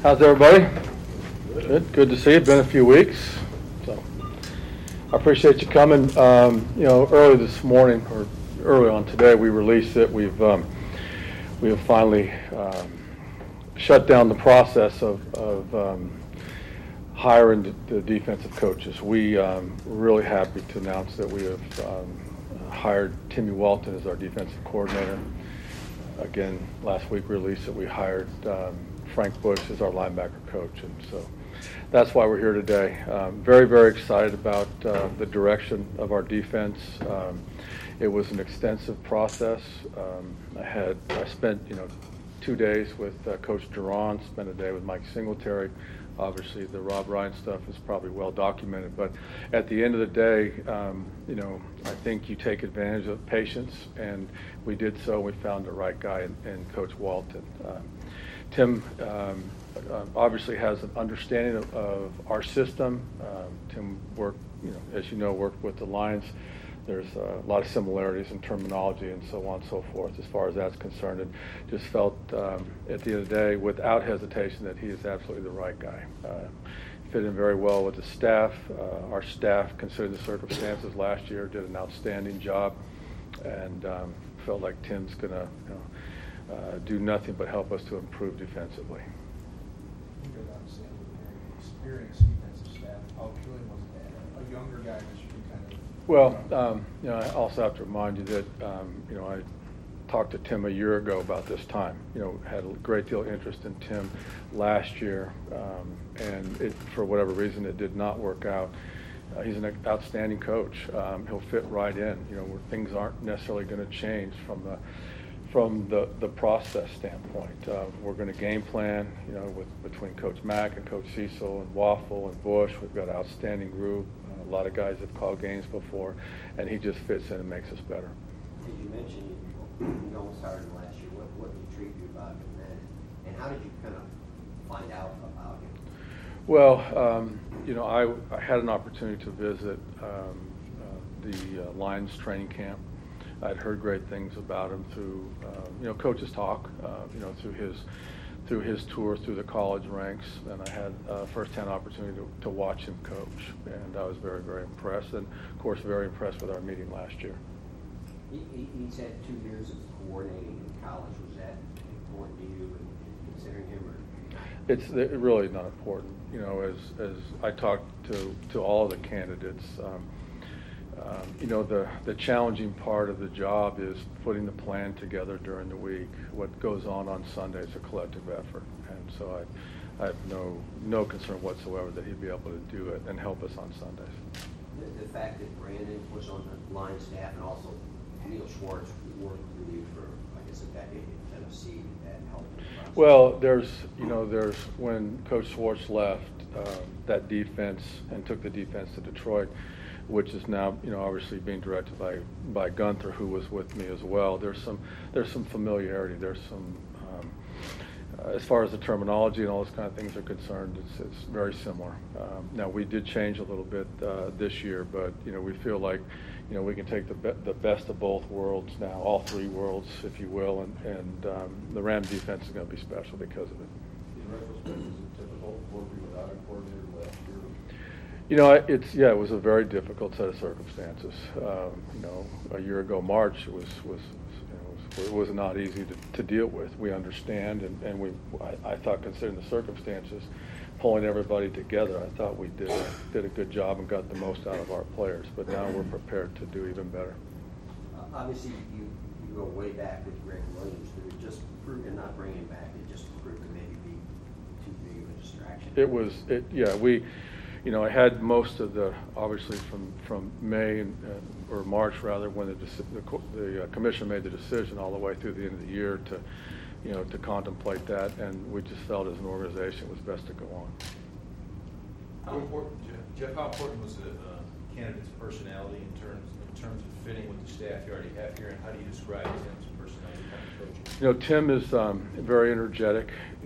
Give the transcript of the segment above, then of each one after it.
How's everybody? Good to see you. Been a few weeks, so I appreciate you coming. Early this morning or early on today, we released it. We have finally shut down the process of hiring the defensive coaches. We are really happy to announce that we have hired Timmy Walton as our defensive coordinator. Again, last week we released that we hired Frank Bush as our linebacker coach, and so that's why we're here today. Very, very excited about the direction of our defense. It was an extensive process. I spent 2 days with Coach Duran, spent a day with Mike Singletary. Obviously, the Rob Ryan stuff is probably well documented, but at the end of the day, I think you take advantage of patience, and we did so. We found the right guy in Coach Walton. Tim obviously has an understanding of our system. Tim worked with the Lions. There's a lot of similarities in terminology and so on and so forth as far as that's concerned, and just felt at the end of the day, without hesitation, that he is absolutely the right guy. Fit in very well with the staff. Our staff, considering the circumstances last year, did an outstanding job, and felt like Tim's going to do nothing but help us to improve defensively. You got outstanding, very experienced defensive staff. How appealing was that? A younger guy that should be kind of. Well, I also have to remind you that I talked to Tim a year ago about this time. Had a great deal of interest in Tim last year, and for whatever reason it did not work out. He's an outstanding coach. He'll fit right in. Where things aren't necessarily going to change from the process standpoint. We're going to game plan, between Coach Mack and Coach Cecil and Waffle and Bush. We've got an outstanding group. A lot of guys have called games before, and he just fits in and makes us better. Did you mention you almost started last year? What intrigued you about him then, and how did you kind of find out about him? Well, I had an opportunity to visit the Lions training camp. I'd heard great things about him through, coaches talk, through his tour through the college ranks, and I had a first-hand opportunity to watch him coach, and I was very, very impressed, and of course very impressed with our meeting last year. He's had 2 years of coordinating in college. Was that important to you in considering him? Or? It's really not important. As I talked to all of the candidates, the challenging part of the job is putting the plan together during the week. What goes on Sunday is a collective effort, and so I have no concern whatsoever that he'd be able to do it and help us on Sundays. The fact that Brandon was on the line staff and also Neil Schwartz worked with you for, I guess, a decade in Tennessee, did that help? Well, there's when Coach Schwartz left that defense and took the defense to Detroit, which is now obviously being directed by Gunther, who was with me as well. There's some familiarity. There's some as far as the terminology and all those kind of things are concerned, it's very similar. Now we did change a little bit this year, but we feel like we can take the best of both worlds now, all three worlds, if you will, and the Ram defense is going to be special because of it. In retrospect, is it difficult working without a coordinator last year? It was a very difficult set of circumstances. A year ago, March, it was not easy to deal with. We understand, and I thought, considering the circumstances, pulling everybody together, I thought we did a good job and got the most out of our players. But now we're prepared to do even better. Obviously, you go way back with Greg Williams, but it just proved, and not bringing him back, it just proved to maybe be too big of a distraction. I had most of obviously from May or March rather, when the commission made the decision, all the way through the end of the year to contemplate that, and we just felt as an organization it was best to go on. How important, Jeff? How important was the candidate's personality in terms of fitting with the staff you already have here, and how do you describe Tim's personality kind of coaching? Tim is very energetic.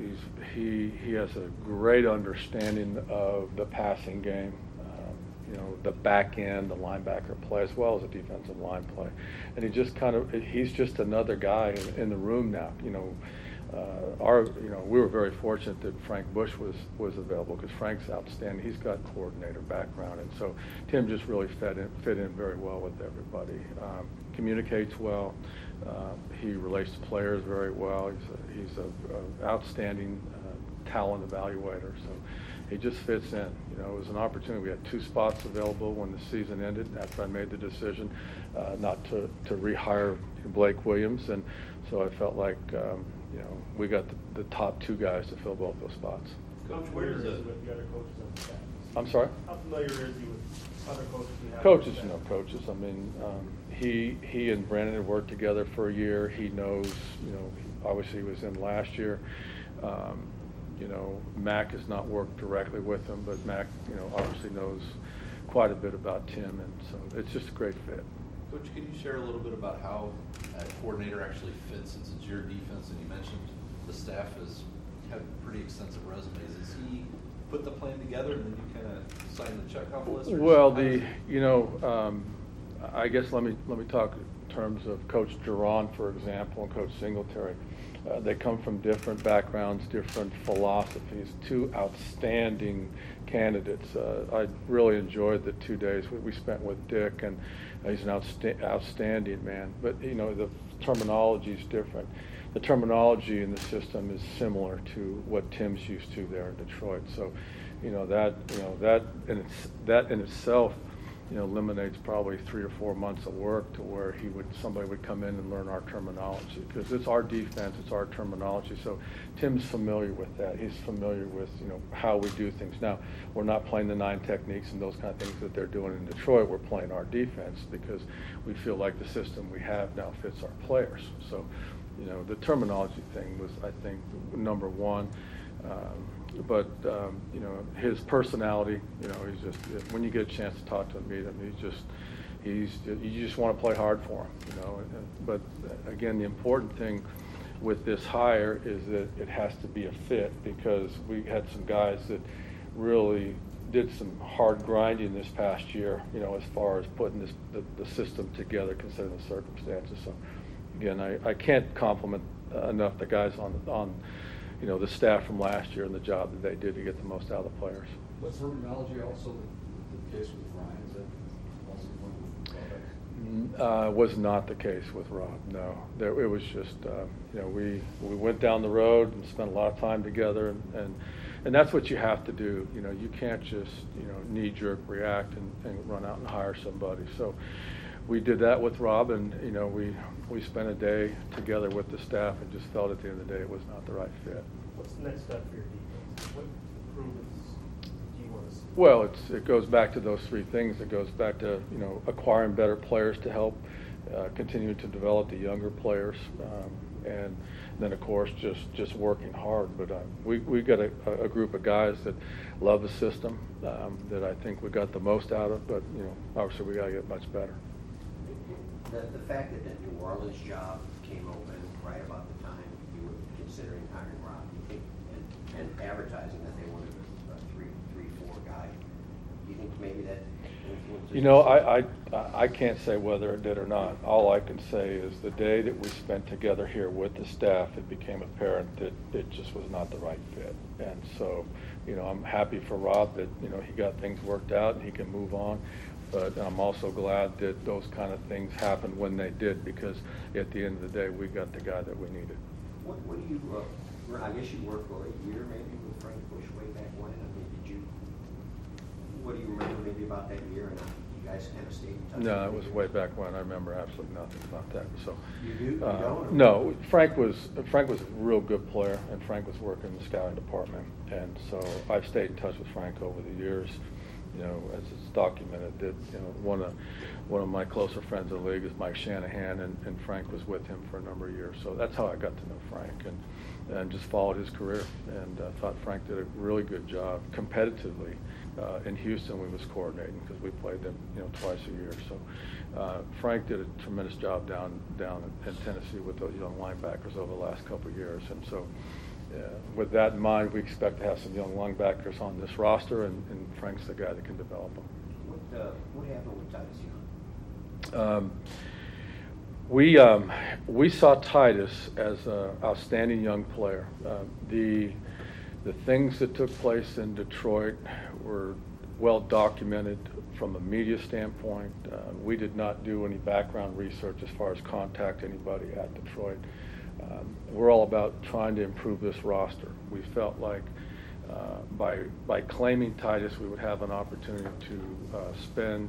He has a great understanding of the passing game, the back end, the linebacker play, as well as the defensive line play. And he's just another guy in the room now. we were very fortunate that Frank Bush was available, because Frank's outstanding. He's got coordinator background, and so Tim just really fit in very well with everybody. Communicates well. He relates to players very well. He's an outstanding talent evaluator. So he just fits in. It was an opportunity. We had 2 spots available when the season ended after I made the decision not to rehire Blake Williams, and so I felt like we got the top 2 guys to fill both those spots. How familiar is he with the other coaches on the staff? I'm sorry? How familiar is he with other coaches you have? Coaches know coaches. I mean, he and Brandon had worked together for a year. He knows, obviously he was in last year. Mac has not worked directly with him, but Mac, obviously knows quite a bit about Tim, and so it's just a great fit. Coach, can you share a little bit about how a coordinator actually fits, since it's your defense, and you mentioned the staff have pretty extensive resumes? Is he put the plan together and then you kind of sign the checkoff list? Well, I guess let me talk in terms of Coach Duran, for example, and Coach Singletary. They come from different backgrounds, different philosophies, 2 outstanding candidates. I really enjoyed the 2 days we spent with Dick, and he's an outstanding man. But, the terminology is different. The terminology in the system is similar to what Tim's used to there in Detroit. So, that in itself, eliminates probably 3 or 4 months of work to where somebody would come in and learn our terminology, because it's our defense, it's our terminology. So Tim's familiar with that. He's familiar with, how we do things. Now, we're not playing the 9 techniques and those kind of things that they're doing in Detroit. We're playing our defense because we feel like the system we have now fits our players. So, the terminology thing was, I think, number one. But his personality, he's just, when you get a chance to talk to him, meet him, you just want to play hard for him, But again, the important thing with this hire is that it has to be a fit, because we had some guys that really did some hard grinding this past year, as far as putting the system together, considering the circumstances. So again, I can't compliment enough the guys on the staff from last year and the job that they did to get the most out of the players. Was terminology also the case with Ryan? Is that also one of the drawbacks? Was not the case with Rob, no. It was just, we went down the road and spent a lot of time together, and that's what you have to do. You can't just, knee-jerk react and run out and hire somebody. So we did that with Rob, and, we spent a day together with the staff and just felt at the end of the day it was not the right fit. What's the next step for your defense? What improvements do you want to see? Well, it goes back to those 3 things. It goes back to, acquiring better players to help continue to develop the younger players, and then, of course, just working hard. But we got a group of guys that love the system, that I think we got the most out of, but, obviously we got to get much better. The fact that the New Orleans job came open right about the time you were considering hiring Rob, you think, and advertising that they wanted a 3-4 guy, do you think maybe that influences? I can't say whether it did or not. All I can say is the day that we spent together here with the staff, it became apparent that it just was not the right fit. And so, I'm happy for Rob that, he got things worked out and he can move on. But I'm also glad that those kind of things happened when they did, because at the end of the day, we got the guy that we needed. What do you, I guess you worked for a year maybe with Frank Bush way back when. What do you remember maybe about that year? And you guys kind of stayed in touch? No, it was way back when. I remember absolutely nothing about that. So you do? You don't? No, Frank was a real good player, and Frank was working in the scouting department, and so I've stayed in touch with Frank over the years. As it's documented, that one of my closer friends in the league is Mike Shanahan, and Frank was with him for a number of years. So that's how I got to know Frank, and just followed his career, and thought Frank did a really good job competitively in Houston. We was coordinating because we played them twice a year. So Frank did a tremendous job down in Tennessee with those young linebackers over the last couple of years, and so. With that in mind, we expect to have some young linebackers on this roster, and Frank's the guy that can develop them. What happened with Titus Young? We saw Titus as an outstanding young player. The things that took place in Detroit were well documented from a media standpoint. We did not do any background research as far as contact anybody at Detroit. We're all about trying to improve this roster. We felt like by claiming Titus, we would have an opportunity to spend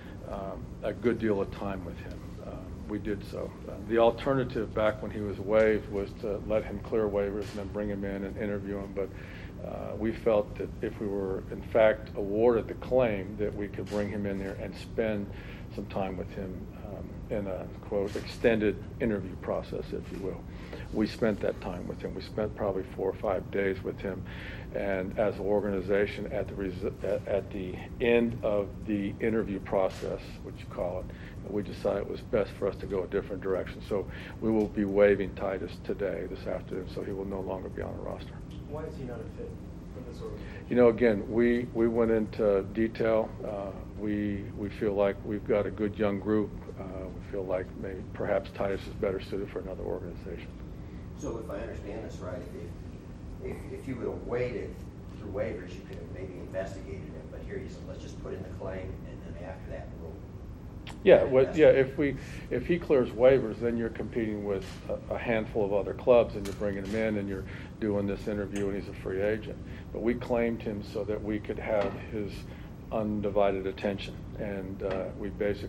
a good deal of time with him. We did so. The alternative back when he was waived was to let him clear waivers and then bring him in and interview him. But we felt that if we were in fact awarded the claim, that we could bring him in there and spend some time with him in a, quote, extended interview process, if you will. We spent that time with him. We spent probably 4 or 5 days with him. And as an organization, at the end of the interview process, what you call it, we decided it was best for us to go a different direction. So we will be waiving Titus today, this afternoon, so he will no longer be on the roster. Why is he not a fit for this organization? You know, again, we went into detail. We feel like we've got a good young group. We feel like maybe perhaps Titus is better suited for another organization. So if I understand this right, if you would have waited through waivers, you could have maybe investigated it, but here you said, let's just put in the claim, and then after that, we'll. Yeah, if he clears waivers, then you're competing with a handful of other clubs, and you're bringing him in, and you're doing this interview, and he's a free agent. But we claimed him so that we could have his undivided attention, and we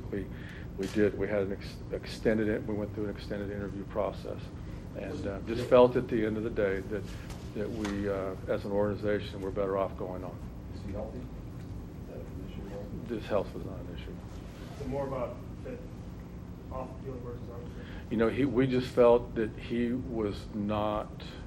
had an extended. We went through an extended interview process, and just felt at the end of the day that we, as an organization, we're better off going on. Is he healthy? Is that an issue? This health was not an issue. So more about fit off the field versus on the field? You know, we just felt that he was not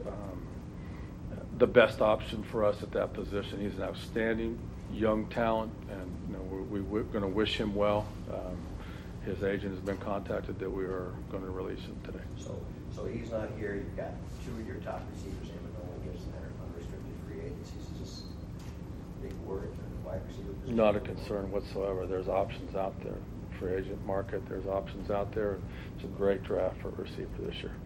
the best option for us at that position. He's an outstanding young talent, and you know, we're going to wish him well. His agent has been contacted that we are going to release him today. So he's not here. You've got 2 of your top receivers, Amendola and Gibson, that are unrestricted free agencies. Is this a big word for the wide receiver position? Not a concern whatsoever. There's options out there. Free agent market, there's options out there. It's a great draft for receiver this year.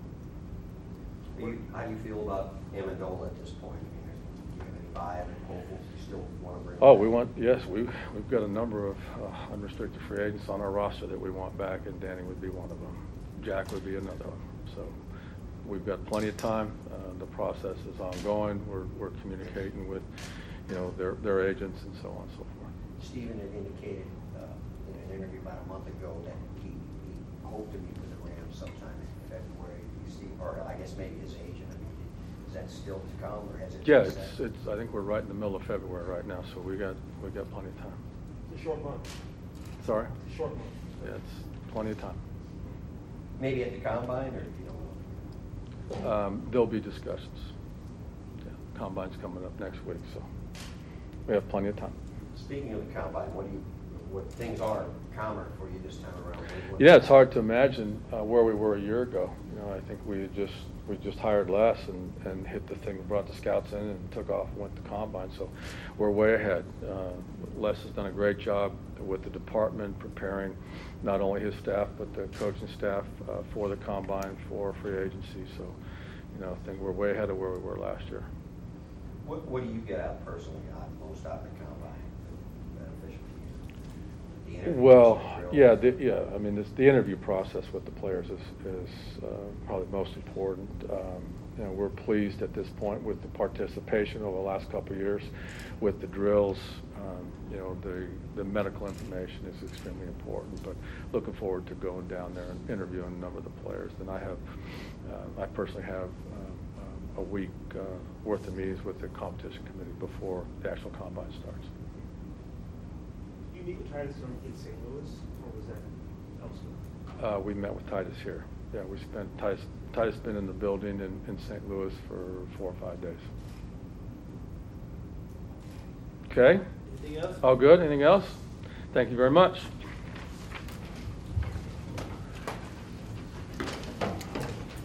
How do you feel about Amendola at this point? I mean, do you have any vibe and hopefuls you still want to bring back? We've got a number of unrestricted free agents on our roster that we want back, and Danny would be one of them. Jack would be another one. So we've got plenty of time. The process is ongoing. We're communicating with, you know, their agents and so on and so forth. Stephen had indicated in an interview about a month ago that he hoped to meet with the Rams sometime in February. You see, or I guess maybe his agent. I mean, is that still to come, or has it? Yeah, been set? it's. I think we're right in the middle of February right now, so we got plenty of time. It's a short month. Sorry? It's a short month. Yeah, it's plenty of time. Maybe at the combine, or if you don't know. There'll be discussions. Yeah, combine's coming up next week, so we have plenty of time. Speaking of the combine, what things are calmer for you this time around? Yeah, it's hard to imagine where we were a year ago. You know, I think we just hired Les and hit the thing, brought the scouts in and took off and went to combine. So we're way ahead. Les has done a great job with the department preparing not only his staff but the coaching staff for the combine, for free agency. So, you know, I think we're way ahead of where we were last year. What do you get out personally most out of the combine? Beneficial to you? The interviews, Well, the drills? I mean, the interview process with the players is probably most important. You know, we're pleased at this point with the participation over the last couple of years with the drills. You know, the medical information is extremely important, but looking forward to going down there and interviewing a number of the players. And I personally have a week worth of meetings with the competition committee before the actual combine starts. You meet with Titus in St. Louis, or was that elsewhere? We met with Titus here. Yeah, we spent Titus been in the building in St. Louis for 4 or 5 days. Okay. Anything else? All good. Anything else? Thank you very much.